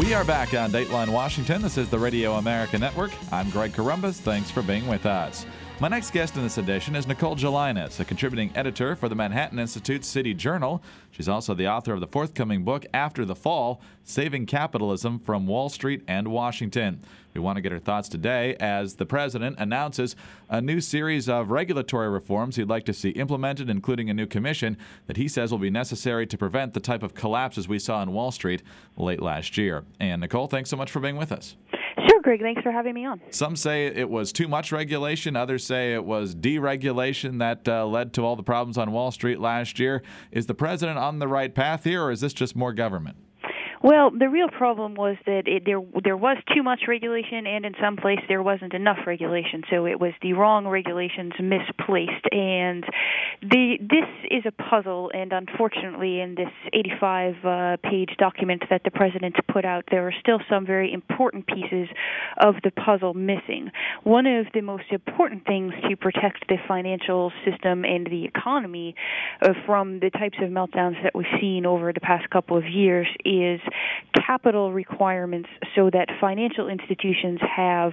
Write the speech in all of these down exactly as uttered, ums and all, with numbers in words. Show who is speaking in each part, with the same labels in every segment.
Speaker 1: We are back on Dateline Washington. This is the Radio America Network. I'm Greg Corombos. Thanks for being with us. My next guest in this edition is Nicole Gelinas, a contributing editor for the Manhattan Institute's City Journal. She's also the author of the forthcoming book, After the Fall, Saving Capitalism from Wall Street and Washington. We want to get her thoughts today as the president announces a new series of regulatory reforms he'd like to see implemented, including a new commission that he says will be necessary to prevent the type of collapses we saw in Wall Street late last year. And Nicole, thanks so much for being with us.
Speaker 2: Sure, Greg. Thanks for having me on.
Speaker 1: Some say it was too much regulation. Others say it was deregulation that uh, led to all the problems on Wall Street last year. Is the president on the right path here, or is this just more government?
Speaker 2: Well, the real problem was that it, there there was too much regulation, and in some place there wasn't enough regulation. So it was the wrong regulations misplaced, and the this is a puzzle. And unfortunately, in this eighty-five uh, page document that the president put out, there are still some very important pieces of the puzzle missing. One of the most important things to protect the financial system and the economy uh, from the types of meltdowns that we've seen over the past couple of years is capital requirements, so that financial institutions have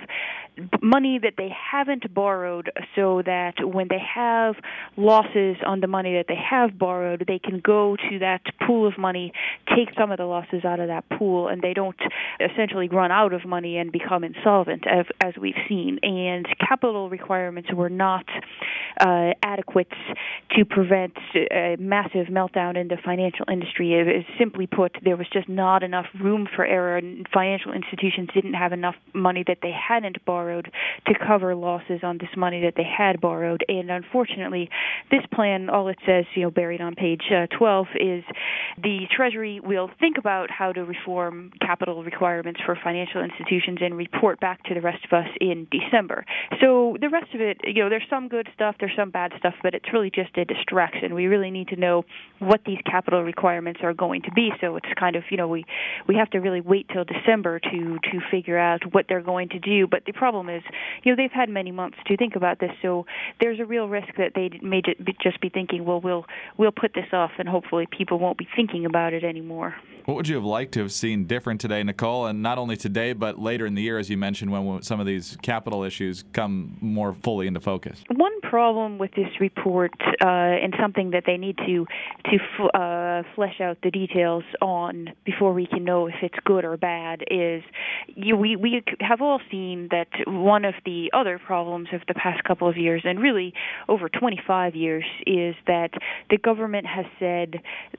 Speaker 2: money that they haven't borrowed, so that when they have losses on the money that they have borrowed, they can go to that pool of money, take some of the losses out of that pool, and they don't essentially run out of money and become insolvent, as, as we've seen. And capital requirements were not uh, adequate to prevent a massive meltdown in the financial industry. It is, simply put, there was just not enough room for error, and financial institutions didn't have enough money that they hadn't borrowed to cover losses on this money that they had borrowed. And unfortunately, this plan, all it says, you know, buried on page uh, twelve, is the Treasury will think about how to reform capital requirements for financial institutions and report back to the rest of us in December. So the rest of it, you know, there's some good stuff, there's some bad stuff, but it's really just a distraction. We really need to know what these capital requirements are going to be. So it's kind of, you know, we we have to really wait till December to to figure out what they're going to do. But the problem is, you know, they've had many months to think about this, so there's a real risk that they may just be thinking, well, we'll we'll put this off, and hopefully people won't be thinking about it anymore.
Speaker 1: What would you have liked to have seen different today, Nicole, and not only today, but later in the year, as you mentioned, when some of these capital issues come more fully into focus?
Speaker 2: One problem with this report, uh, and something that they need to to f- uh, flesh out the details on before we can know if it's good or bad, is you, we, we have all seen that one of the other problems of the past couple of years, and really over twenty-five years, is that the government has said,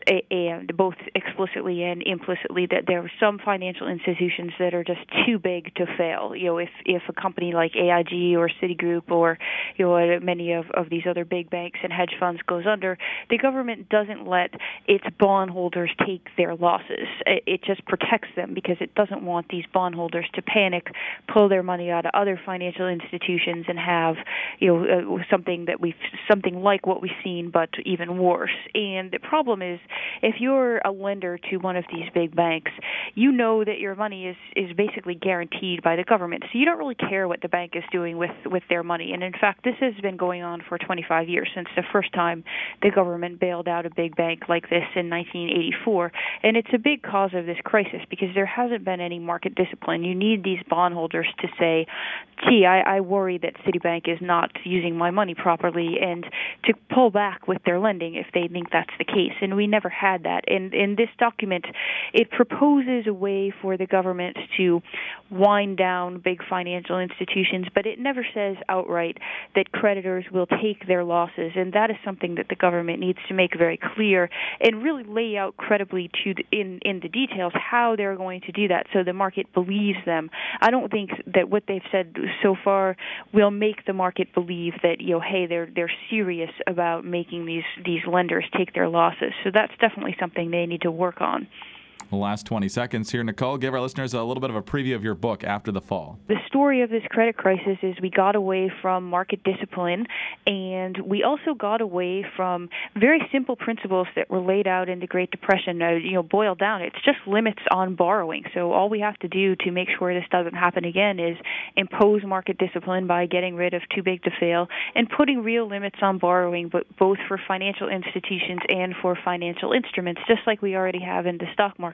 Speaker 2: and both explicitly and implicitly, that there are some financial institutions that are just too big to fail. You know, if if a company like A I G or Citigroup or, you know, many of, of these other big banks and hedge funds goes under, the government doesn't let its bondholders take their losses. It, it just protects them because it doesn't want these bondholders to panic, pull their money out of other financial institutions, and have, you know, uh, something that we've something like what we've seen, but even worse. And the problem is, if you're a lender to one of these big banks, you know that your money is, is basically guaranteed by the government. So you don't really care what the bank is doing with, with their money. And in fact, this has been going on for twenty-five years, since the first time the government bailed out a big bank like this in nineteen eighty-four. And it's a big cause of this crisis because there hasn't been any market discipline. You need these bondholders to say, gee, I, I worry that Citibank is not using my money properly, and to pull back with their lending if they think that's the case. And we never had that. And in this document, it proposes a way for the government to wind down big financial institutions, but it never says outright that creditors will take their losses. And that is something that the government needs to make very clear and really lay out credibly to the, in, in the details how they're going to do that so the market believes them. I don't think that what they've said so far will make the market believe that, you know, hey, they're they're serious about making these, these lenders take their losses. So that's definitely something they need to work on.
Speaker 1: The last twenty seconds here, Nicole. Give our listeners a little bit of a preview of your book, After the Fall.
Speaker 2: The story of this credit crisis is we got away from market discipline, and we also got away from very simple principles that were laid out in the Great Depression. Uh, you know, boiled down, it's just limits on borrowing. So all we have to do to make sure this doesn't happen again is impose market discipline by getting rid of too big to fail and putting real limits on borrowing, but both for financial institutions and for financial instruments, just like we already have in the stock market.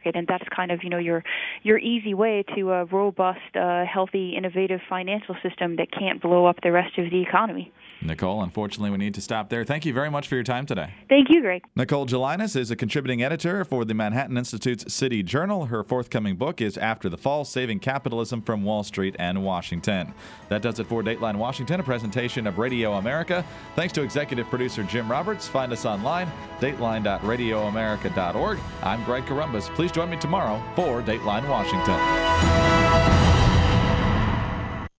Speaker 2: market, and that's kind of, you know, your your easy way to a robust, uh, healthy, innovative financial system that can't blow up the rest of the economy.
Speaker 1: Nicole, unfortunately, we need to stop there. Thank you very much for your time today.
Speaker 2: Thank you, Greg.
Speaker 1: Nicole Gelinas is a contributing editor for the Manhattan Institute's City Journal. Her forthcoming book is After the Fall, Saving Capitalism from Wall Street and Washington. That does it for Dateline Washington, a presentation of Radio America. Thanks to executive producer Jim Roberts. Find us online, dateline dot radio america dot org. I'm Greg Corombos. Please join me tomorrow for Dateline Washington.